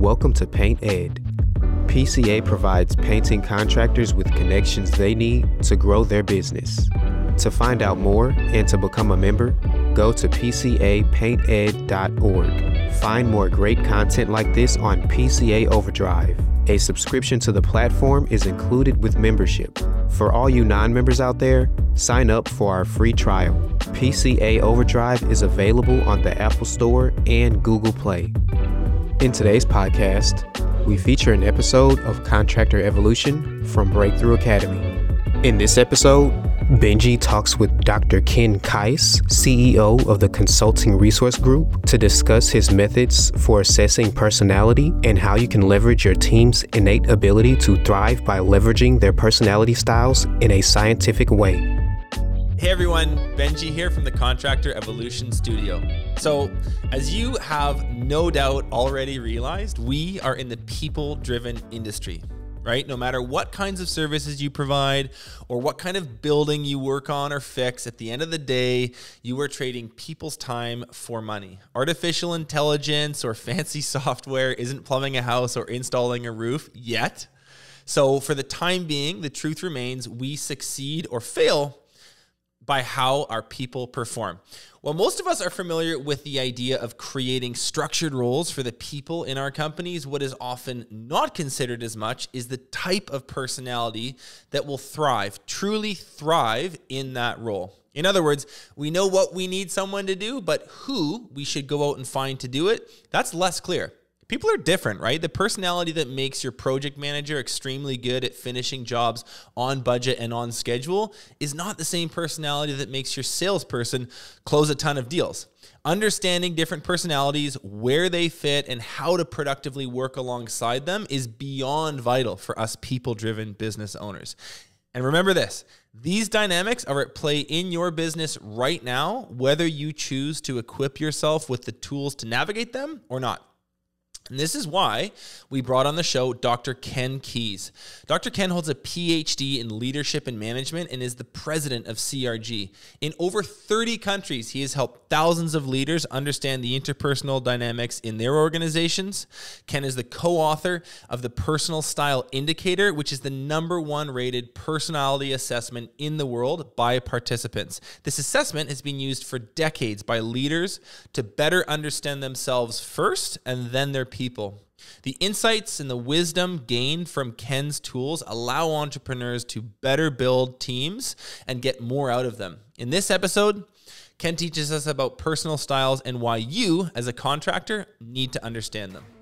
welcome to Paint Ed. PCA provides painting contractors with connections they need to grow their business. To find out more and to become a member, go to pcapainted.org. Find more great content like this on PCA Overdrive. A subscription to the platform is included with membership. For all you non-members out there, sign up for our free trial. PCA Overdrive is available on the Apple Store and Google Play. In today's podcast, we feature an episode of Contractor Evolution from Breakthrough Academy. In this episode, Benji talks with Dr. Ken Kais, CEO of the Consulting Resource Group, to discuss his methods for assessing personality and how you can leverage your team's innate ability to thrive by leveraging their personality styles in a scientific way. Hey everyone, Benji here from the Contractor Evolution Studio. So, as you have no doubt already realized, we are in the people-driven industry. Right? No matter what kinds of services you provide or what kind of building you work on or fix, at the end of the day, you are trading people's time for money. Artificial intelligence or fancy software isn't plumbing a house or installing a roof yet. So for the time being, the truth remains we succeed or fail by how our people perform. Well, most of us are familiar with the idea of creating structured roles for the people in our companies. What is often not considered as much is the type of personality that will truly thrive in that role. In other words, we know what we need someone to do, but who we should go out and find to do it, that's less clear. People are different, right? The personality that makes your project manager extremely good at finishing jobs on budget and on schedule is not the same personality that makes your salesperson close a ton of deals. Understanding different personalities, where they fit, and how to productively work alongside them is beyond vital for us people-driven business owners. And remember this, these dynamics are at play in your business right now, whether you choose to equip yourself with the tools to navigate them or not. And this is why we brought on the show Dr. Ken Kais. Dr. Ken holds a PhD in leadership and management and is the president of CRG. In over 30 countries, he has helped thousands of leaders understand the interpersonal dynamics in their organizations. Ken is the co-author of the Personal Style Indicator, which is the #1 rated personality assessment in the world by participants. This assessment has been used for decades by leaders to better understand themselves first and then their people. The insights and the wisdom gained from Ken's tools allow entrepreneurs to better build teams and get more out of them. In this episode, Ken teaches us about personal styles and why you, as a contractor, need to understand them.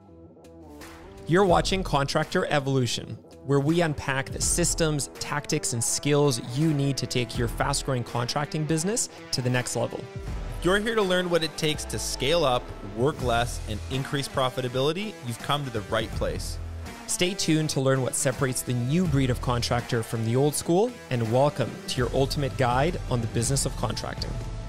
You're watching Contractor Evolution, where we unpack the systems, tactics, and skills you need to take your fast-growing contracting business to the next level. You're here to learn what it takes to scale up, work less, and increase profitability. You've come to the right place. Stay tuned to learn what separates the new breed of contractor from the old school, and welcome to your ultimate guide on the business of contracting.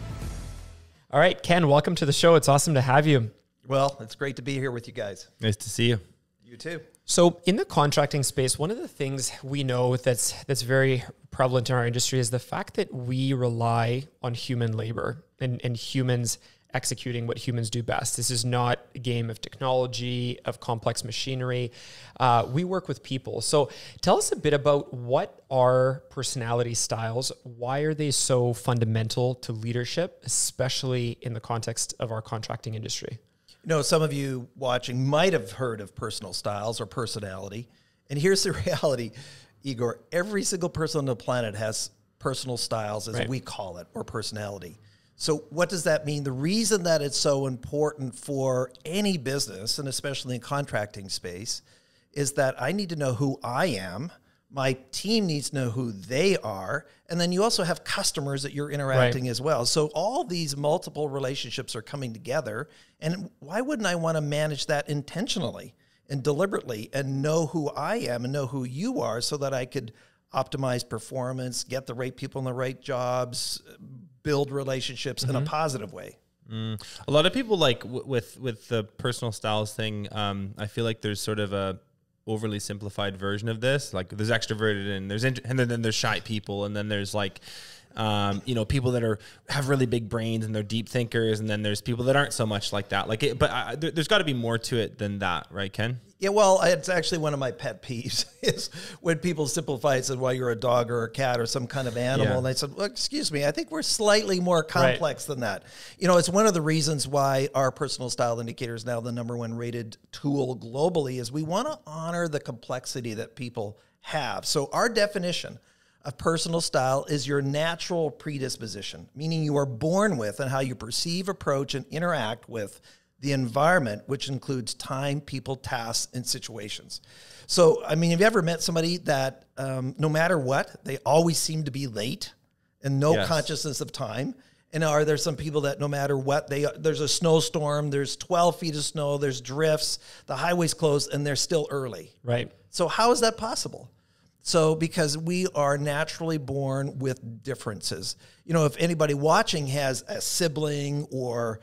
All right, Ken, welcome to the show. It's awesome to have you. Well, it's great to be here with you guys. Nice to see you. You too. So in the contracting space, one of the things we know that's very prevalent in our industry is the fact that we rely on human labor and humans executing what humans do best. This is not a game of technology, of complex machinery. We work with people. So tell us a bit about what are personality styles? Why are they so fundamental to leadership, especially in the context of our contracting industry? You know, some of you watching might have heard of personal styles or personality. And here's the reality, Igor. Every single person on the planet has personal styles, as we call it, or personality. So what does that mean? The reason that it's so important for any business, and especially in contracting space, is that I need to know who I am. My team needs to know who they are. And then you also have customers that you're interacting as well. So all these multiple relationships are coming together. And why wouldn't I want to manage that intentionally and deliberately and know who I am and know who you are so that I could optimize performance, get the right people in the right jobs, build relationships in a positive way? A lot of people like with the personal styles thing, I feel like there's sort of a overly simplified version of this. Like there's extroverted and then there's shy people, and then there's like People that have really big brains and they're deep thinkers, and then there's people that aren't so much like that. There's got to be more to it than that, right, Ken? Yeah, well, it's actually one of my pet peeves is when people simplify it, said, well, you're a dog or a cat or some kind of animal. Yeah. And I said, well, excuse me, I think we're slightly more complex than that. It's one of the reasons why our personal style indicator is now the #1 rated tool globally is we want to honor the complexity that people have. So our definition of personal style is your natural predisposition, meaning you are born with and how you perceive, approach, and interact with the environment, which includes time, people, tasks, and situations. So, have you ever met somebody that no matter what, they always seem to be late and no consciousness of time? And are there some people that no matter what, there's a snowstorm, there's 12 feet of snow, there's drifts, the highway's closed, and they're still early? Right. So how is that possible? So because we are naturally born with differences. If anybody watching has a sibling or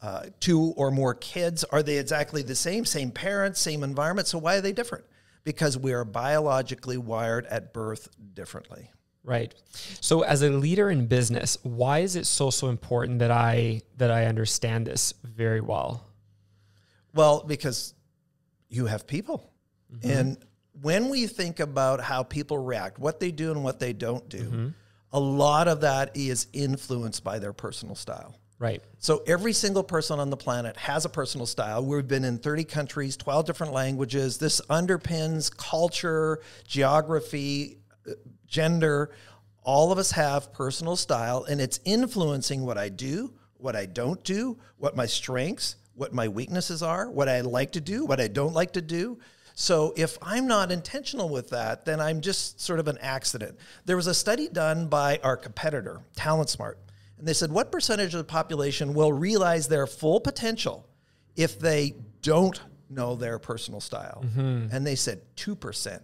2 or more kids, are they exactly the same parents, same environment? So why are they different? Because we are biologically wired at birth differently. Right. So as a leader in business, why is it so important that I understand this very well? Well, because you have people. Mm-hmm. And when we think about how people react, what they do and what they don't do, a lot of that is influenced by their personal style. Right. So every single person on the planet has a personal style. We've been in 30 countries, 12 different languages. This underpins culture, geography, gender. All of us have personal style, and it's influencing what I do, what I don't do, what my strengths, what my weaknesses are, what I like to do, what I don't like to do. So if I'm not intentional with that, then I'm just sort of an accident. There was a study done by our competitor, TalentSmart, and they said, what percentage of the population will realize their full potential if they don't know their personal style? And they said 2%.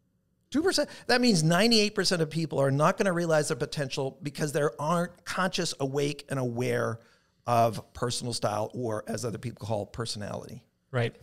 2%. That means 98% of people are not going to realize their potential because they aren't conscious, awake, and aware of personal style, or as other people call personality. Right.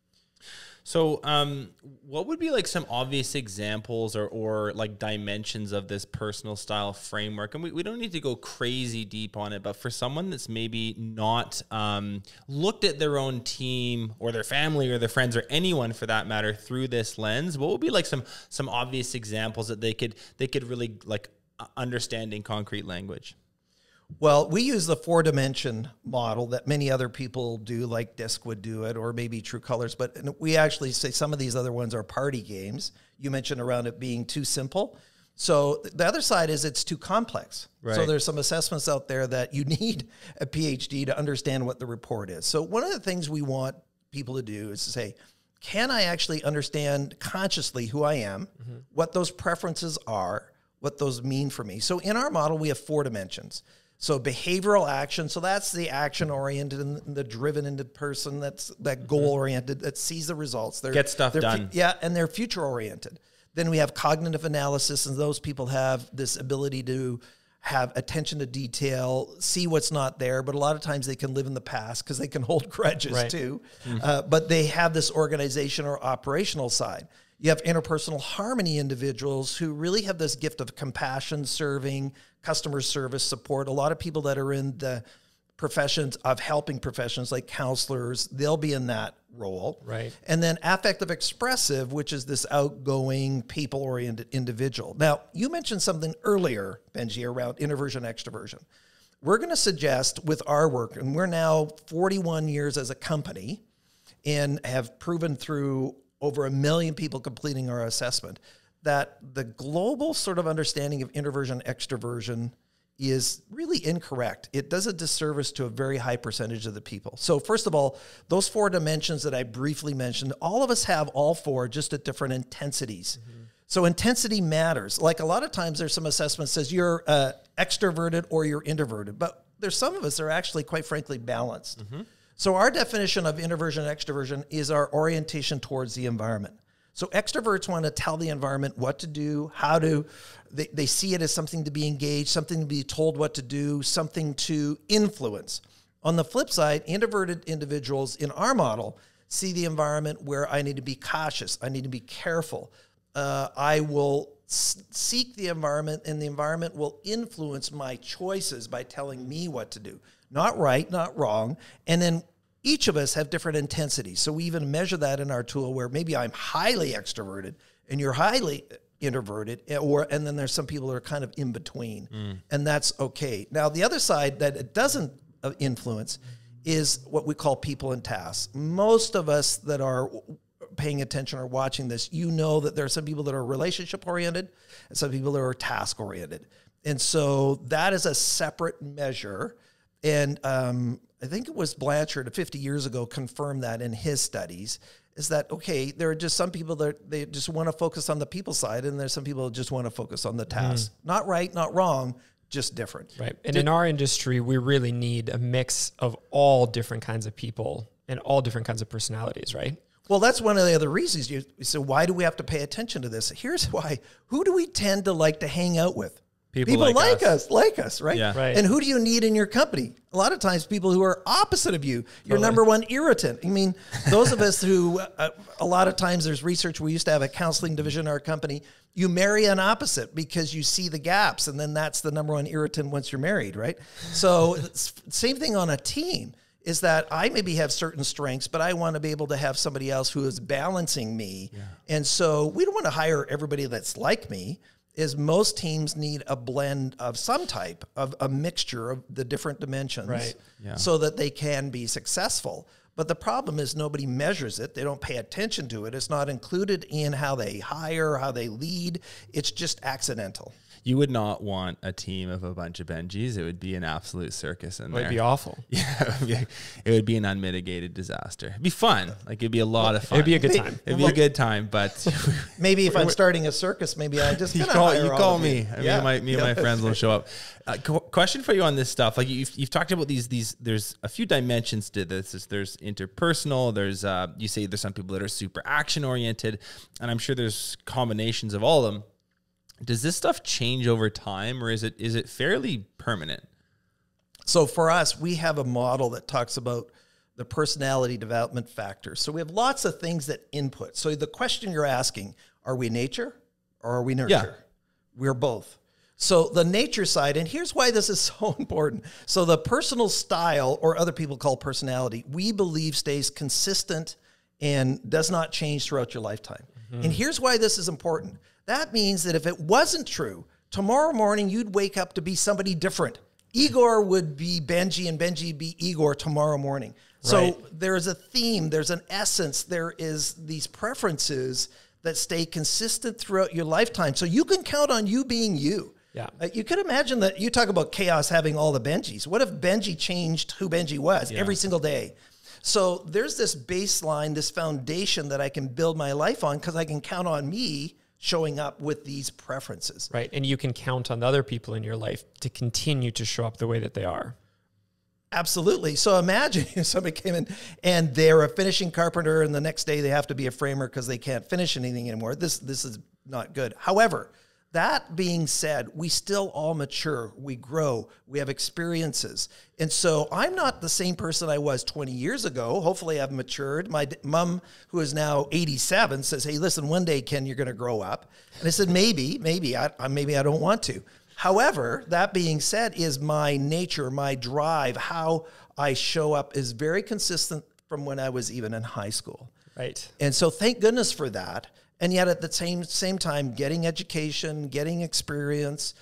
So what would be like some obvious examples or like dimensions of this personal style framework? And we don't need to go crazy deep on it, but for someone that's maybe not looked at their own team or their family or their friends or anyone for that matter through this lens, what would be like some obvious examples that they could really like understand in concrete language? Well, we use the 4-dimension model that many other people do, like DISC would do it, or maybe True Colors. But we actually say some of these other ones are party games. You mentioned around it being too simple. So the other side is it's too complex. Right. So there's some assessments out there that you need a PhD to understand what the report is. So one of the things we want people to do is to say, can I actually understand consciously who I am, what those preferences are, what those mean for me? So in our model, we have 4 dimensions. So behavioral action, so that's the action-oriented and the driven into person, that's that goal-oriented, that sees the results. Get stuff done. And they're future-oriented. Then we have cognitive analysis, and those people have this ability to have attention to detail, see what's not there, but a lot of times they can live in the past because they can hold grudges too. But they have this organization or operational side. You have interpersonal harmony individuals who really have this gift of compassion, serving, customer service support. A lot of people that are in the professions of helping professions like counselors, they'll be in that role. Right. And then affective expressive, which is this outgoing, people-oriented individual. Now, you mentioned something earlier, Benji, around introversion, extroversion. We're going to suggest with our work, and we're now 41 years as a company and have proven through over 1 million people completing our assessment, that the global sort of understanding of introversion, extroversion is really incorrect. It does a disservice to a very high percentage of the people. So first of all, those 4 dimensions that I briefly mentioned, all of us have all 4, just at different intensities. So intensity matters. Like a lot of times there's some assessment says you're extroverted or you're introverted, but there's some of us that are actually quite frankly balanced. So our definition of introversion and extroversion is our orientation towards the environment. So extroverts want to tell the environment what to do, how to, they see it as something to be engaged, something to be told what to do, something to influence. On the flip side, introverted individuals in our model see the environment where I need to be cautious, I need to be careful. I will seek the environment, and the environment will influence my choices by telling me what to do. Not right, not wrong. And then each of us have different intensities. So we even measure that in our tool where maybe I'm highly extroverted and you're highly introverted, and then there's some people that are kind of in between, and that's okay. Now, the other side that it doesn't influence is what we call people and tasks. Most of us that are paying attention or watching this, you know that there are some people that are relationship oriented and some people that are task oriented. And so that is a separate measure. And I think it was Blanchard 50 years ago confirmed that in his studies, is that, okay, there are just some people that they just want to focus on the people side, and there's some people that just want to focus on the task. Not right, not wrong, just different. Right. And in our industry, we really need a mix of all different kinds of people and all different kinds of personalities, right? Well, that's one of the other reasons. So why do we have to pay attention to this? Here's why. Who do we tend to like to hang out with? People like us, right? Yeah. Right. And who do you need in your company? A lot of times people who are opposite of you, your number one irritant. I mean, those of us who, a lot of times there's research, we used to have a counseling division in our company, you marry an opposite because you see the gaps, and then that's the number one irritant once you're married, right? So same thing on a team, is that I maybe have certain strengths, but I want to be able to have somebody else who is balancing me. Yeah. And so we don't want to hire everybody that's like me. Is most teams need a blend of some type of a mixture of the different dimensions, right? Yeah. So that they can be successful. But the problem is nobody measures it. They don't pay attention to it. It's not included in how they hire, how they lead. It's just accidental. You would not want a team of a bunch of Benjis. It would be an absolute circus in there. It would be awful. Yeah, it would be an unmitigated disaster. It'd be fun. Like, it'd be a lot of fun. It'd be a good time. It'd be a good time, but maybe if I'm starting a circus, maybe I just you call me. Me and my friends will show up. Question for you on this stuff. Like, you've talked about these. There's a few dimensions to this. There's interpersonal. There's you say there's some people that are super action oriented, and I'm sure there's combinations of all of them. Does this stuff change over time, or is it fairly permanent? So for us, we have a model that talks about the personality development factors. So we have lots of things that input. So the question you're asking, are we nature or are we nurture? Yeah. We're both. So the nature side, and here's why this is so important. So the personal style, or other people call personality, we believe stays consistent and does not change throughout your lifetime. Mm-hmm. And here's why this is important. That means that if it wasn't true, tomorrow morning you'd wake up to be somebody different. Igor would be Benji and Benji would be Igor tomorrow morning. So there is a theme, there's an essence, there is these preferences that stay consistent throughout your lifetime. So you can count on you being you. Yeah. You could imagine that you talk about chaos having all the Benjis. What if Benji changed who Benji was every single day? So there's this baseline, this foundation that I can build my life on because I can count on me showing up with these preferences. Right. And you can count on the other people in your life to continue to show up the way that they are. Absolutely. So imagine if somebody came in and they're a finishing carpenter and the next day they have to be a framer because they can't finish anything anymore. This is not good. However, that being said, we still all mature, we grow, we have experiences. And so I'm not the same person I was 20 years ago. Hopefully I've matured. My mom, who is now 87, says, hey, listen, one day, Ken, you're going to grow up. And I said, maybe I don't want to. However, that being said, is my nature, my drive, how I show up is very consistent from when I was even in high school. Right. And so thank goodness for that. And yet at the same time, getting education, getting experience,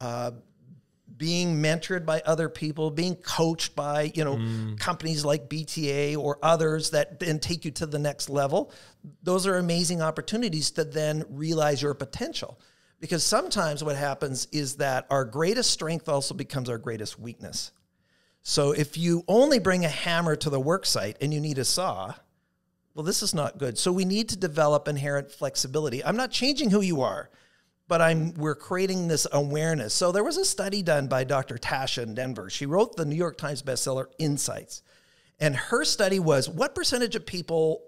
being mentored by other people, being coached by, companies like BTA or others that then take you to the next level. Those are amazing opportunities to then realize your potential. Because sometimes what happens is that our greatest strength also becomes our greatest weakness. So if you only bring a hammer to the work site and you need a saw, well, this is not good. So we need to develop inherent flexibility. I'm not changing who you are, but we're creating this awareness. So there was a study done by Dr. Tasha in Denver. She wrote the New York Times bestseller, Insights. And her study was, what percentage of people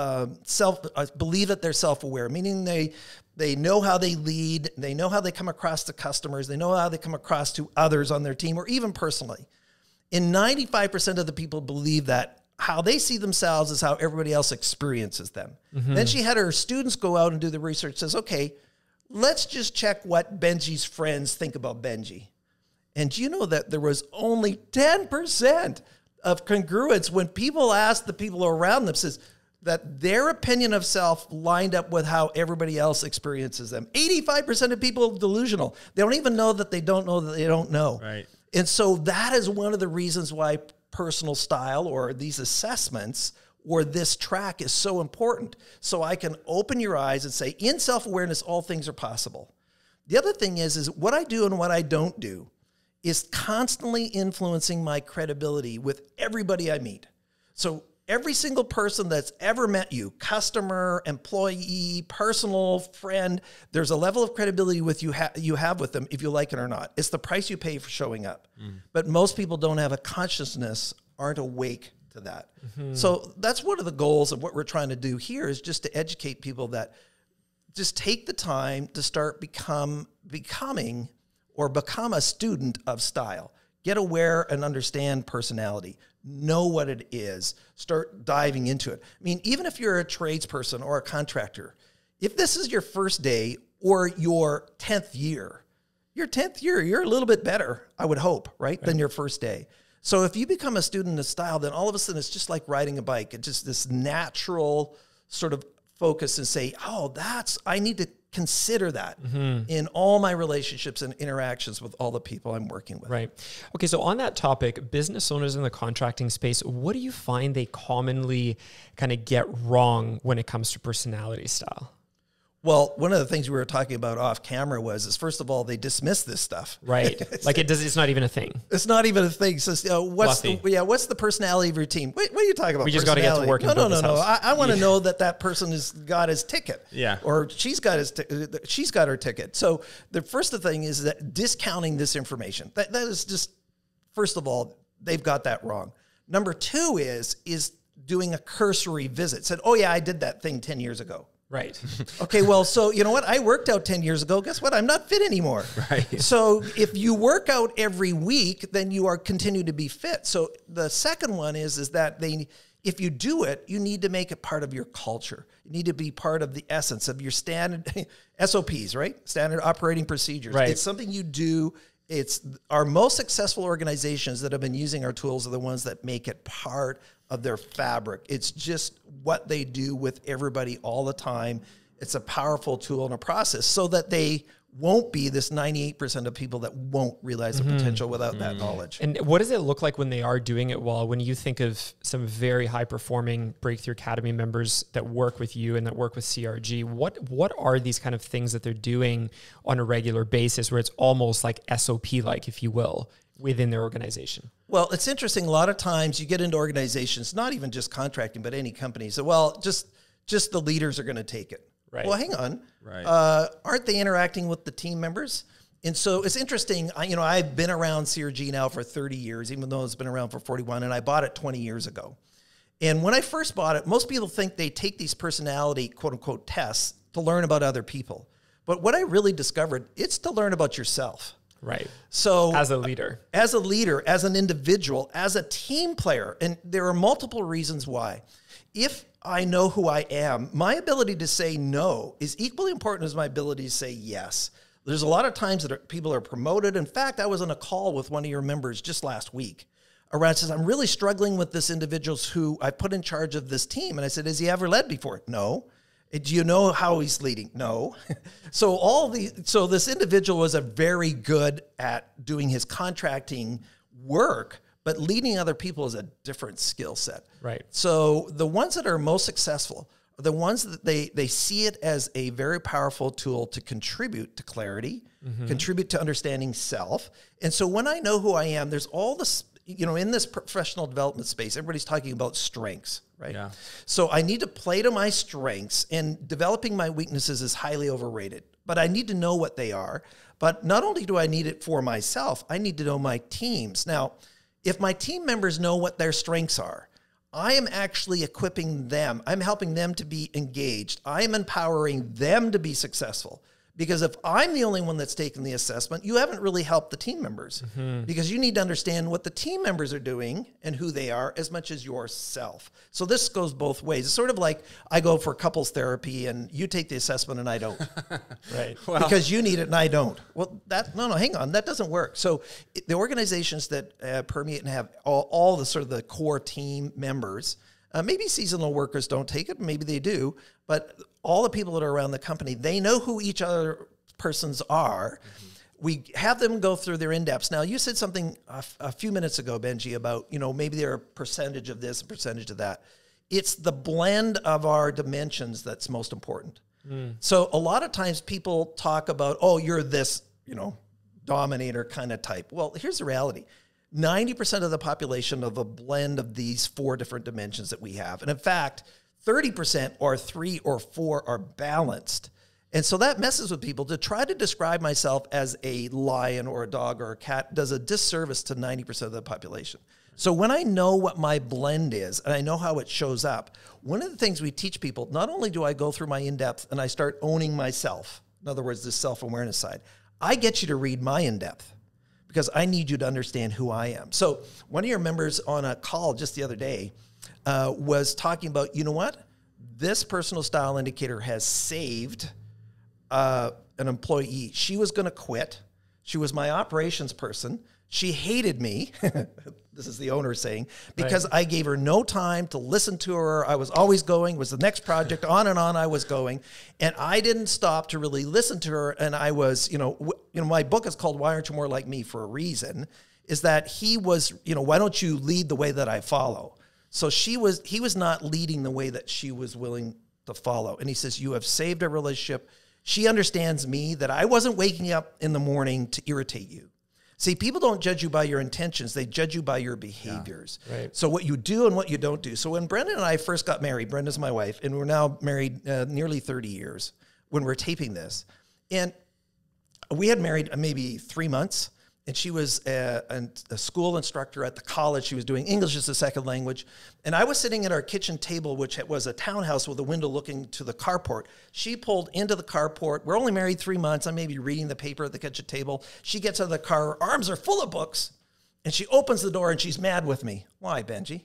believe that they're self-aware, meaning they know how they lead, they know how they come across to customers, they know how they come across to others on their team or even personally. And 95% of the people believe that how they see themselves is how everybody else experiences them. Mm-hmm. Then she had her students go out and do the research, says, okay, let's just check what Benji's friends think about Benji. And do you know that there was only 10% of congruence when people asked the people around them, says that their opinion of self lined up with how everybody else experiences them. 85% of people are delusional. They don't even know that they don't know that they don't know. Right. And so that is one of the reasons why personal style or these assessments or this track is so important. So I can open your eyes and say, in self-awareness, all things are possible. The other thing is what I do and what I don't do is constantly influencing my credibility with everybody I meet. So every single person that's ever met you, customer, employee, personal friend, there's a level of credibility with you have with them if you like it or not. It's the price you pay for showing up. But most people don't have a consciousness, aren't awake to that. So that's one of the goals of what we're trying to do here is just to educate people that just take the time to start become a student of style. Get aware and understand personality. Know what it is. Start diving into it. I mean, even if you're a tradesperson or a contractor, if this is your first day or your 10th year, you're a little bit better, I would hope, right, than your first day. So if you become a student of style, then all of a sudden it's just like riding a bike. It's just this natural sort of focus and say, I need to consider that in all my relationships and interactions with all the people I'm working with. Right. Okay. So on that topic, business owners in the contracting space, what do you find they commonly kind of get wrong when it comes to personality style? Well, one of the things we were talking about off camera is first of all, they dismiss this stuff. Right. It's not even a thing. It's not even a thing. So what's the personality of your team? What are you talking about? We just got to get to work. No. I want to know that person has got his ticket. Yeah. Or she's got her ticket. So the first thing is that discounting this information. That is just, first of all, they've got that wrong. Number two is doing a cursory visit. Said, oh yeah, I did that thing 10 years ago. Right. Okay, well, so you know what? I worked out 10 years ago. Guess what? I'm not fit anymore. Right. So if you work out every week, then you are continue to be fit. So the second one is that if you do it, you need to make it part of your culture. You need to be part of the essence of your standard SOPs, right? Standard operating procedures. Right. It's something you do. It's our most successful organizations that have been using our tools are the ones that make it part of their fabric. It's just what they do with everybody all the time. It's a powerful tool and a process so that they won't be this 98% of people that won't realize the potential without that knowledge. And what does it look like when they are doing it well? When you think of some very high performing Breakthrough Academy members that work with you and that work with CRG, what are these kind of things that they're doing on a regular basis where it's almost like SOP-like, if you will, within their organization? Well, it's interesting. A lot of times you get into organizations, not even just contracting, but any company. So, well, just the leaders are going to take it. Right. Well, hang on. Right. Aren't they interacting with the team members? And so it's interesting. I've been around CRG now for 30 years, even though it's been around for 41, and I bought it 20 years ago. And when I first bought it, most people think they take these personality, quote unquote, tests to learn about other people. But what I really discovered, it's to learn about yourself. Right. So as a leader, as an individual, as a team player, and there are multiple reasons why. If I know who I am, my ability to say no is equally important as my ability to say yes. There's a lot of times that people are promoted. In fact, I was on a call with one of your members just last week. Around says, I'm really struggling with this individual who I put in charge of this team. And I said, has he ever led before? No. Do you know how he's leading? No. So this individual was very good at doing his contracting work, but leading other people is a different skill set. Right. So the ones that are most successful are the ones that they see it as a very powerful tool to contribute to clarity, contribute to understanding self. And so when I know who I am, there's all this, in this professional development space, everybody's talking about strengths, right? Yeah. So I need to play to my strengths, and developing my weaknesses is highly overrated. But I need to know what they are. But not only do I need it for myself, I need to know my teams. Now, if my team members know what their strengths are, I am actually equipping them. I'm helping them to be engaged. I am empowering them to be successful. Because if I'm the only one that's taken the assessment, you haven't really helped the team members because you need to understand what the team members are doing and who they are as much as yourself. So this goes both ways. It's sort of like I go for couples therapy and you take the assessment and I don't. Right. Well, because you need it and I don't. Well, hang on. That doesn't work. So the organizations that permeate and have all the sort of the core team members, maybe seasonal workers don't take it, maybe they do, but all the people that are around the company, they know who each other persons are. We have them go through their in-depths. Now, you said something a few minutes ago, Benji, about, maybe they're a percentage of this, a percentage of that. It's the blend of our dimensions that's most important. So a lot of times people talk about, oh, you're this, dominator kind of type. Well, here's the reality. 90% of the population of a blend of these 4 different dimensions that we have. And in fact, 30% or 3 or 4 are balanced. And so that messes with people. To try to describe myself as a lion or a dog or a cat does a disservice to 90% of the population. So when I know what my blend is and I know how it shows up, one of the things we teach people, not only do I go through my in-depth and I start owning myself, in other words, this self-awareness side, I get you to read my in-depth because I need you to understand who I am. So one of your members on a call just the other day was talking about, you know what? This personal style indicator has saved an employee. She was going to quit. She was my operations person. She hated me. This is the owner saying, because I gave her no time to listen to her. I was always going, was the next project, on and on I was going. And I didn't stop to really listen to her. And I was, my book is called Why Aren't You More Like Me for a reason, is that he was, why don't you lead the way that I follow? So he was not leading the way that she was willing to follow. And he says, you have saved our relationship. She understands me, that I wasn't waking up in the morning to irritate you. See, people don't judge you by your intentions. They judge you by your behaviors. Yeah, right. So what you do and what you don't do. So when Brendan and I first got married, Brenda's my wife, and we're now married nearly 30 years when we're taping this. And we had married maybe 3 months. And she was a school instructor at the college. She was doing English as a second language. And I was sitting at our kitchen table, which was a townhouse with a window looking to the carport. She pulled into the carport. We're only married 3 months. I'm maybe reading the paper at the kitchen table. She gets out of the car. Her arms are full of books. And she opens the door and she's mad with me. Why, Benji?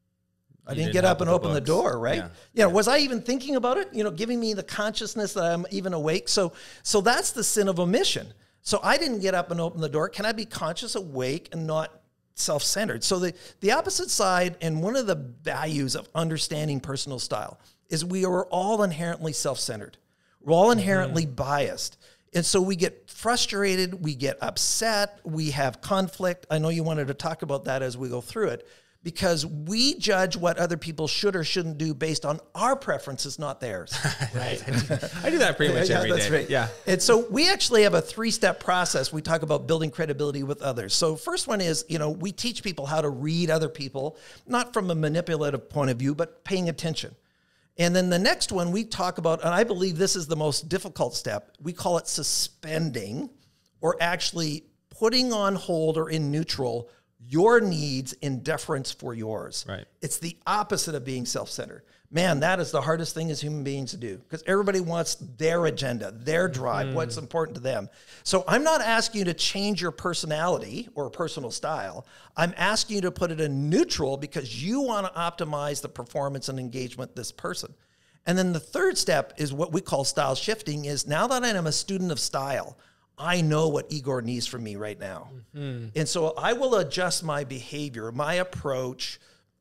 I didn't get up and open the door, right? Yeah. Was I even thinking about it? Giving me the consciousness that I'm even awake. So that's the sin of omission. So I didn't get up and open the door. Can I be conscious, awake, and not self-centered? So the opposite side, and one of the values of understanding personal style, is we are all inherently self-centered. We're all inherently biased. And so we get frustrated, we get upset, we have conflict. I know you wanted to talk about that as we go through it, because we judge what other people should or shouldn't do based on our preferences, not theirs. Right. I do that pretty much every day. Right. Yeah. And so we actually have a 3-step process. We talk about building credibility with others. So first one is, we teach people how to read other people, not from a manipulative point of view, but paying attention. And then the next one we talk about, and I believe this is the most difficult step, we call it suspending, or actually putting on hold or in neutral your needs in deference for yours. Right. It's the opposite of being self-centered. Man, that is the hardest thing as human beings to do, because everybody wants their agenda, their drive, what's important to them. So I'm not asking you to change your personality or personal style. I'm asking you to put it in neutral because you want to optimize the performance and engagement of this person. And then the third step is what we call style shifting, is now that I am a student of style, I know what Igor needs from me right now. And so I will adjust my behavior, my approach,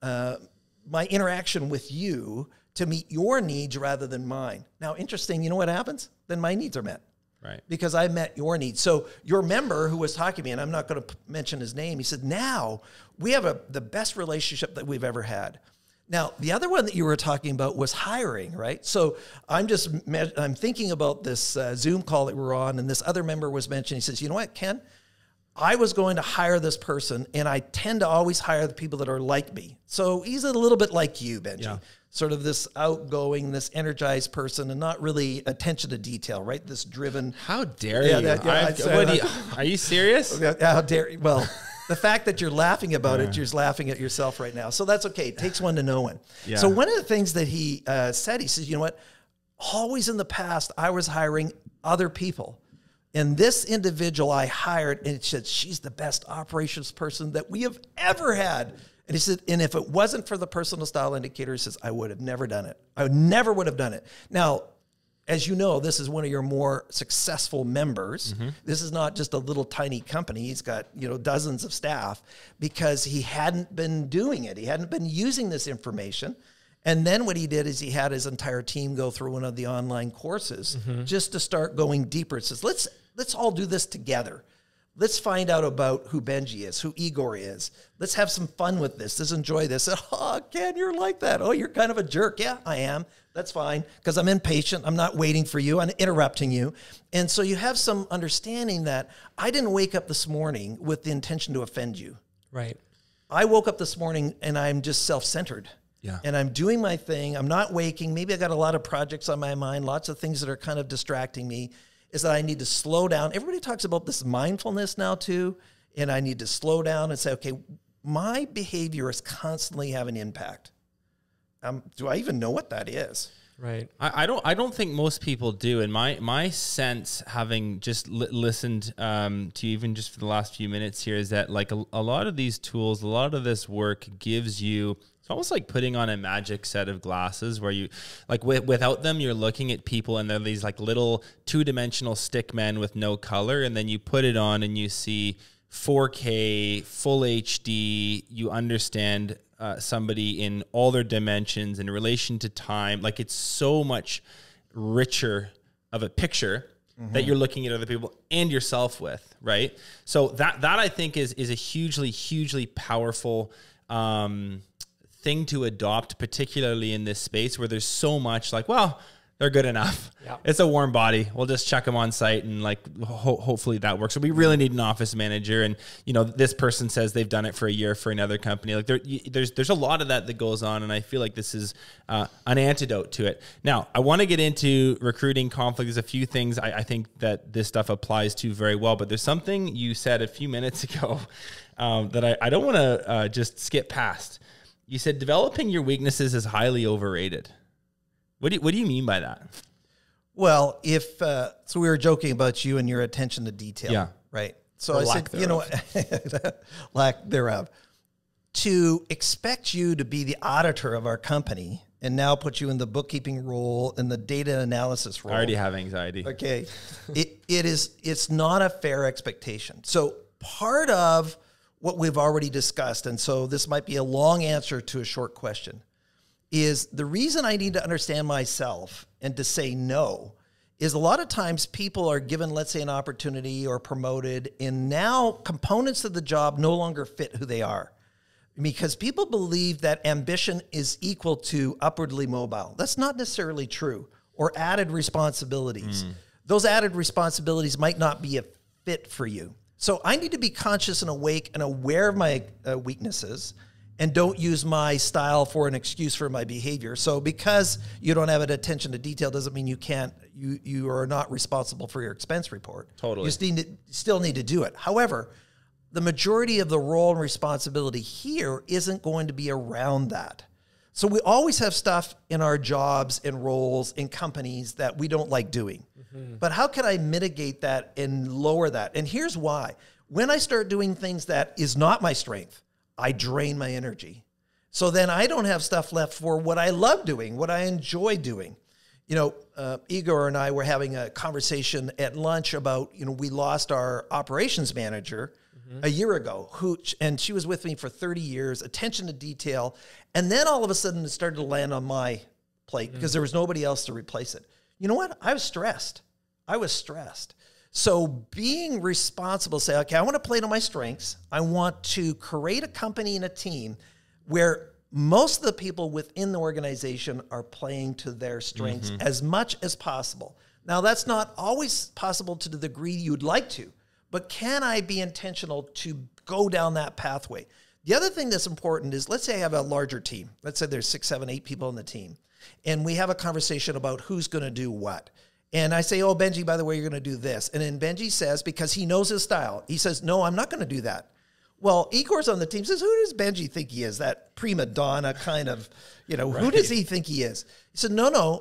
my interaction with you to meet your needs rather than mine. Now, interesting, you know what happens? Then my needs are met. Right. Because I met your needs. So your member who was talking to me, and I'm not going to mention his name, he said, now we have the best relationship that we've ever had. Now, the other one that you were talking about was hiring, right? So I'm thinking about this Zoom call that we were on, and this other member was mentioning, he says, you know what, Ken? I was going to hire this person, and I tend to always hire the people that are like me. So he's a little bit like you, Benji. Yeah. Sort of this outgoing, this energized person, and not really attention to detail, right? This driven. How dare you? Are you serious? How dare you? Well, the fact that you're laughing about it, you're laughing at yourself right now. So that's okay. It takes one to know one. Yeah. So one of the things that he said, he says, you know what? Always in the past, I was hiring other people. And this individual I hired, and it said, she's the best operations person that we have ever had. And he said, and if it wasn't for the personal style indicator, he says, I would have never done it. I never would have done it. Now, as you know, this is one of your more successful members. Mm-hmm. This is not just a little tiny company. He's got, dozens of staff because he hadn't been doing it. He hadn't been using this information. And then what he did is he had his entire team go through one of the online courses just to start going deeper. It says, let's all do this together. Let's find out about who Benji is, who Igor is. Let's have some fun with this. Let's enjoy this. Oh, Ken, you're like that. Oh, you're kind of a jerk. Yeah, I am. That's fine because I'm impatient. I'm not waiting for you. I'm interrupting you. And so you have some understanding that I didn't wake up this morning with the intention to offend you. Right. I woke up this morning and I'm just self-centered. Yeah. And I'm doing my thing. I'm not waking. Maybe I got a lot of projects on my mind, lots of things that are kind of distracting me. Is that I need to slow down. Everybody talks about this mindfulness now too, and I need to slow down and say, okay, my behavior is constantly having impact. Do I even know what that is? Right. I don't think most people do. And my sense, having just listened to you even just for the last few minutes here, is that like a lot of these tools, a lot of this work gives you, it's almost like putting on a magic set of glasses where you, like without them, you're looking at people and they're these like little 2-dimensional stick men with no color. And then you put it on and you see 4K, full HD, you understand somebody in all their dimensions in relation to time. Like it's so much richer of a picture that you're looking at other people and yourself with, right? So that I think is a hugely powerful thing to adopt, particularly in this space where there's so much like, well, they're good enough. Yeah. It's a warm body. We'll just check them on site and like hopefully that works. So we really need an office manager. And this person says they've done it for a year for another company. Like there's a lot of that goes on, and I feel like this is an antidote to it. Now, I want to get into recruiting conflict. There's a few things I think that this stuff applies to very well, but there's something you said a few minutes ago that I don't want to just skip past. You said developing your weaknesses is highly overrated. What do you mean by that? Well, so we were joking about you and your attention to detail. Yeah. Right. So I said, lack thereof. To expect you to be the auditor of our company and now put you in the bookkeeping role and the data analysis role. I already have anxiety. Okay. It's not a fair expectation. So part of what we've already discussed, and so this might be a long answer to a short question, is the reason I need to understand myself and to say no is a lot of times people are given, let's say, an opportunity or promoted, and now components of the job no longer fit who they are because people believe that ambition is equal to upwardly mobile. That's not necessarily true, or added responsibilities. Those added responsibilities might not be a fit for you. So I need to be conscious and awake and aware of my weaknesses, and don't use my style for an excuse for my behavior. So because you don't have an attention to detail doesn't mean you are not responsible for your expense report. Totally. You still need to do it. However, the majority of the role and responsibility here isn't going to be around that. So we always have stuff in our jobs and roles in companies that we don't like doing. But how can I mitigate that and lower that? And here's why. When I start doing things that is not my strength, I drain my energy. So then I don't have stuff left for what I love doing, what I enjoy doing. Igor and I were having a conversation at lunch about, we lost our operations manager a year ago, and she was with me for 30 years, attention to detail. And then all of a sudden it started to land on my plate because there was nobody else to replace it. You know what? I was stressed. So being responsible, say, okay, I want to play to my strengths. I want to create a company and a team where most of the people within the organization are playing to their strengths as much as possible. Now, that's not always possible to the degree you'd like to, but can I be intentional to go down that pathway? The other thing that's important is, let's say I have a larger team. Let's say there's 6, 7, 8 people in the team, and we have a conversation about who's going to do what. And I say, oh, Benji, by the way, you're going to do this. And then Benji says, because he knows his style, he says, no, I'm not going to do that. Well, Igor's on the team, says, who does Benji think he is? That prima donna kind of, who does he think he is? He said, no,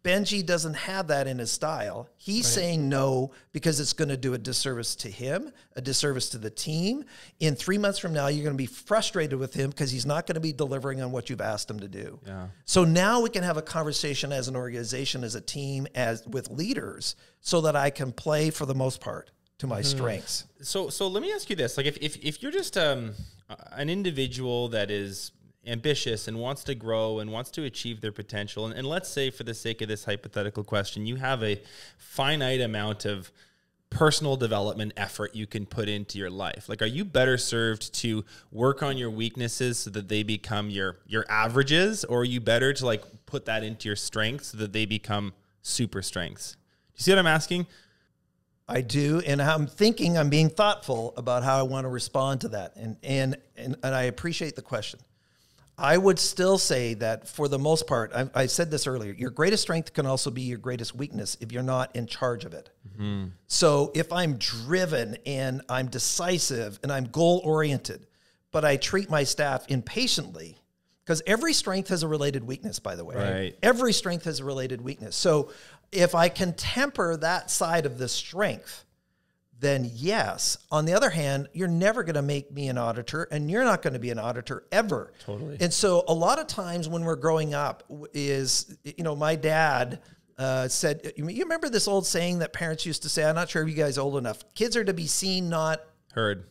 Benji doesn't have that in his style. He's saying no because it's going to do a disservice to him, a disservice to the team. In 3 months from now, you're going to be frustrated with him because he's not going to be delivering on what you've asked him to do. Yeah. So now we can have a conversation as an organization, as a team, as with leaders, so that I can play for the most part to my strengths. So let me ask you this: like, if you're just an individual that is ambitious and wants to grow and wants to achieve their potential, and let's say, for the sake of this hypothetical question, you have a finite amount of personal development effort you can put into your life. Like, are you better served to work on your weaknesses so that they become your averages, or are you better to like put that into your strengths so that they become super strengths? Do you see what I'm asking? I do, and I'm being thoughtful about how I want to respond to that, and I appreciate the question. I would still say that for the most part, I said this earlier, your greatest strength can also be your greatest weakness if you're not in charge of it. Mm-hmm. So if I'm driven and I'm decisive and I'm goal-oriented, but I treat my staff impatiently, because every strength has a related weakness, by the way. Right. Every strength has a related weakness. So if I can temper that side of the strength, then yes. On the other hand, you're never going to make me an auditor, and you're not going to be an auditor ever. Totally. And so a lot of times when we're growing up my dad said, you remember this old saying that parents used to say, I'm not sure if you guys are old enough, kids are to be seen, not heard.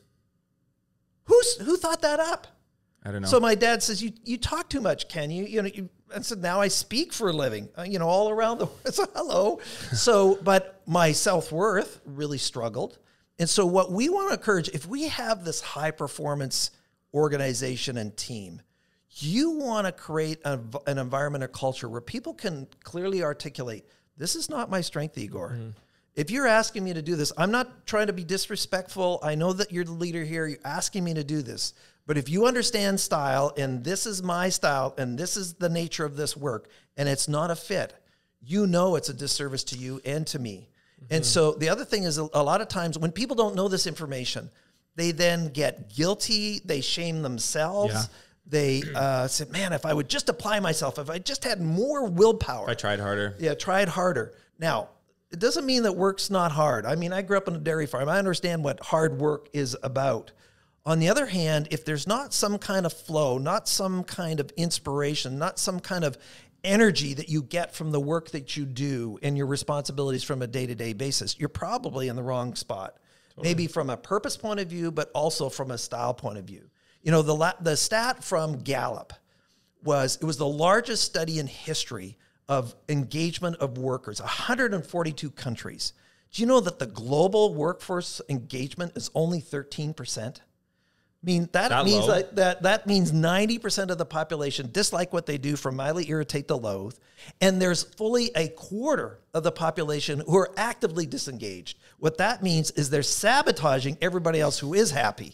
Who thought that up? I don't know. So my dad says, you talk too much, Ken. And so now I speak for a living, all around the world. So hello. But my self-worth really struggled. And so what we want to encourage, if we have this high performance organization and team, you want to create an environment or culture where people can clearly articulate, this is not my strength, Igor. Mm-hmm. If you're asking me to do this, I'm not trying to be disrespectful. I know that you're the leader here. You're asking me to do this. But if you understand style, and this is my style, and this is the nature of this work, and it's not a fit, it's a disservice to you and to me. Mm-hmm. And so the other thing is, a lot of times when people don't know this information, they then get guilty. They shame themselves. Yeah. They say, man, if I would just apply myself, if I just had more willpower. If I tried harder. Yeah, tried harder. Now, it doesn't mean that work's not hard. I mean, I grew up on a dairy farm. I understand what hard work is about. On the other hand, if there's not some kind of flow, not some kind of inspiration, not some kind of energy that you get from the work that you do and your responsibilities from a day-to-day basis, you're probably in the wrong spot. Totally. Maybe from a purpose point of view, but also from a style point of view. The stat from Gallup was the largest study in history of engagement of workers, 142 countries. Do you know that the global workforce engagement is only 13%? I mean, that means that means 90% of the population dislike what they do, from mildly irritate to loathe. And there's fully a quarter of the population who are actively disengaged. What that means is they're sabotaging everybody else who is happy.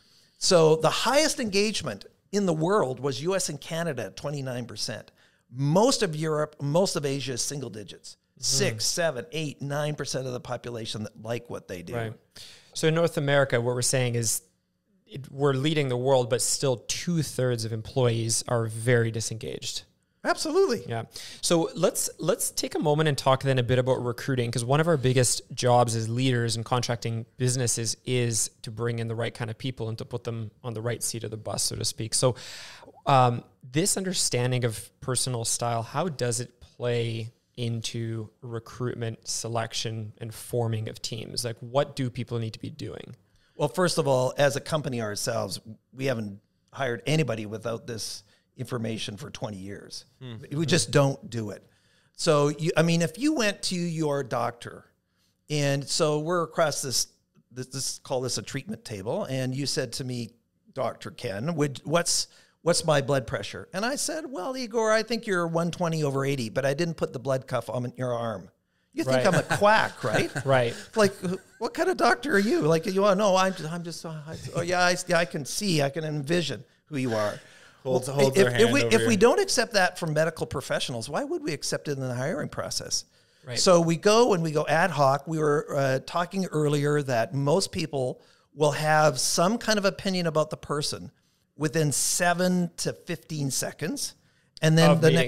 So the highest engagement in the world was US and Canada at 29%. Most of Europe, most of Asia is single digits. 6, 7, 8, 9% of the population that like what they do. Right. So in North America, what we're saying is we're leading the world, but still 2/3 of employees are very disengaged. Absolutely. Yeah. So let's take a moment and talk then a bit about recruiting, because one of our biggest jobs as leaders in contracting businesses is to bring in the right kind of people and to put them on the right seat of the bus, so to speak. So this understanding of personal style, how does it play into recruitment, selection, and forming of teams? Like, what do people need to be doing? Well, first of all, as a company ourselves, we haven't hired anybody without this information for 20 years. Mm-hmm. We just don't do it. So, if you went to your doctor, and so we're across this call this a treatment table, and you said to me, Dr. Ken, what's my blood pressure? And I said, well, Igor, I think you're 120/80, but I didn't put the blood cuff on your arm. You think I'm a quack, right? Right. Like, what kind of doctor are you? Like, you want to know? I'm just. I can see. I can envision who you are. If we don't accept that from medical professionals, why would we accept it in the hiring process? Right. So we go ad hoc. We were talking earlier that most people will have some kind of opinion about the person within 7 to 15 seconds, and then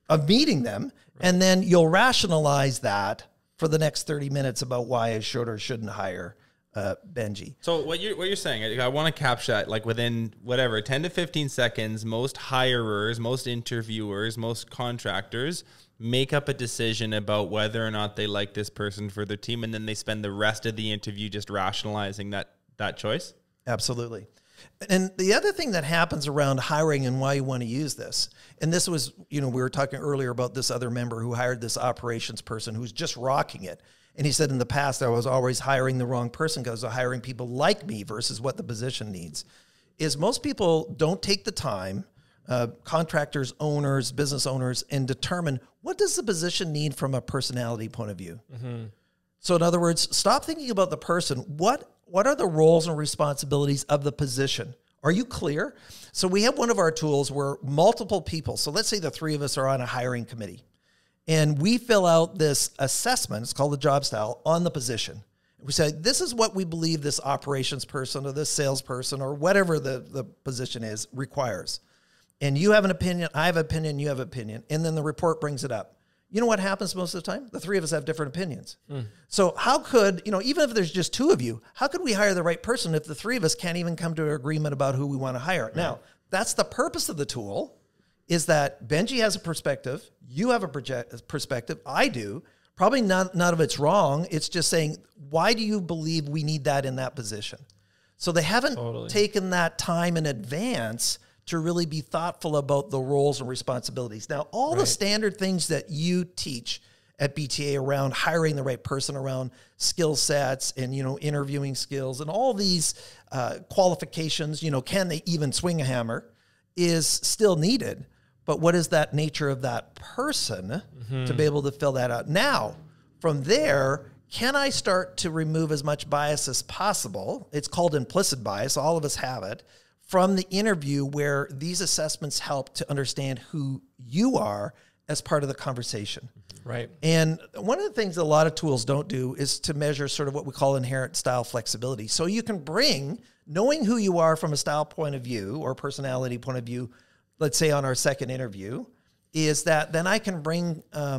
of meeting them. Right. And then you'll rationalize that for the next 30 minutes about why I should or shouldn't hire Benji. So what you're saying, I want to capture that, like within whatever 10 to 15 seconds, most hirers, most interviewers, most contractors make up a decision about whether or not they like this person for their team, and then they spend the rest of the interview just rationalizing that choice. Absolutely. And the other thing that happens around hiring and why you want to use this, and this was, we were talking earlier about this other member who hired this operations person who's just rocking it. And he said, in the past, I was always hiring the wrong person because I was hiring people like me versus what the position needs. Is most people don't take the time, contractors, owners, business owners, and determine what does the position need from a personality point of view. Mm-hmm. So in other words, stop thinking about the person. What are the roles and responsibilities of the position? Are you clear? So we have one of our tools where multiple people, so let's say the three of us are on a hiring committee, and we fill out this assessment, it's called the job style, on the position. We say, this is what we believe this operations person or this salesperson or whatever the position is requires. And you have an opinion, I have an opinion, you have an opinion, and then the report brings it up. You know what happens most of the time? The three of us have different opinions. So how could, even if there's just two of you, how could we hire the right person if the three of us can't even come to an agreement about who we want to hire? Right. Now, that's the purpose of the tool, is that Benji has a perspective, you have a perspective, I do. Probably none of it's wrong. It's just saying, why do you believe we need that in that position? So they haven't taken that time in advance to really be thoughtful about the roles and responsibilities. Now, all the standard things that you teach at BTA around hiring the right person, around skill sets and, interviewing skills and all these qualifications, can they even swing a hammer, is still needed. But what is that nature of that person to be able to fill that out? Now, from there, can I start to remove as much bias as possible? It's called implicit bias. All of us have it. From the interview, where these assessments help to understand who you are as part of the conversation. Right. And one of the things that a lot of tools don't do is to measure sort of what we call inherent style flexibility. So you can bring knowing who you are from a style point of view or personality point of view, let's say on our second interview, is that then I can bring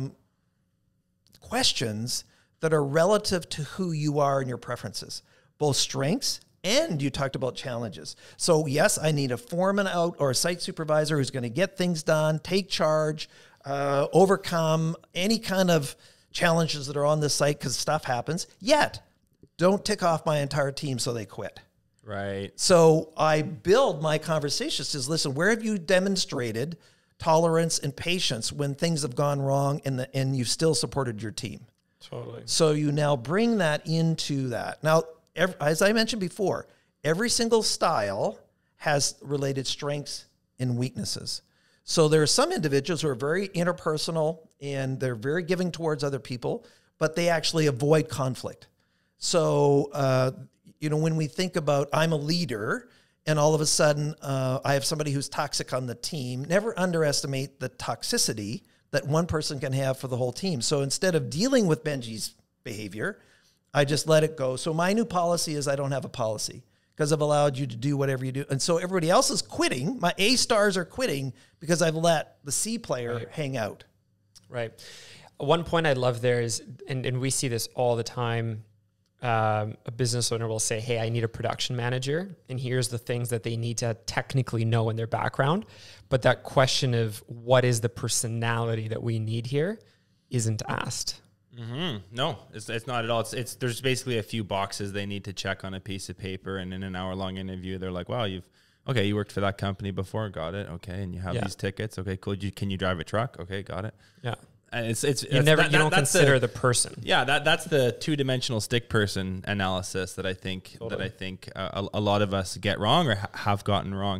questions that are relative to who you are and your preferences, both strengths, and you talked about challenges. So yes, I need a foreman out or a site supervisor who's going to get things done, take charge, overcome any kind of challenges that are on this site because stuff happens. Yet, don't tick off my entire team so they quit. Right. So I build my conversations as, listen, where have you demonstrated tolerance and patience when things have gone wrong and you've still supported your team? Totally. So you now bring that into that. Now, as I mentioned before, every single style has related strengths and weaknesses. So there are some individuals who are very interpersonal and they're very giving towards other people, but they actually avoid conflict. So, when we think about I'm a leader and all of a sudden I have somebody who's toxic on the team, never underestimate the toxicity that one person can have for the whole team. So instead of dealing with Benji's behavior, I just let it go. So my new policy is I don't have a policy because I've allowed you to do whatever you do. And so everybody else is quitting. My A stars are quitting because I've let the C player hang out. Right. One point I love there is, and we see this all the time, a business owner will say, hey, I need a production manager, and here's the things that they need to technically know in their background. But that question of what is the personality that we need here isn't asked. Mm-hmm. No, it's not at all. There's basically a few boxes they need to check on a piece of paper, and in an hour-long interview, they're like, wow, you worked for that company before, got it, okay, and you have these tickets, okay, cool. Can you drive a truck? Okay, got it. Yeah. And you don't consider the person. Yeah, that's the two-dimensional stick person analysis that I think a lot of us get wrong or have gotten wrong.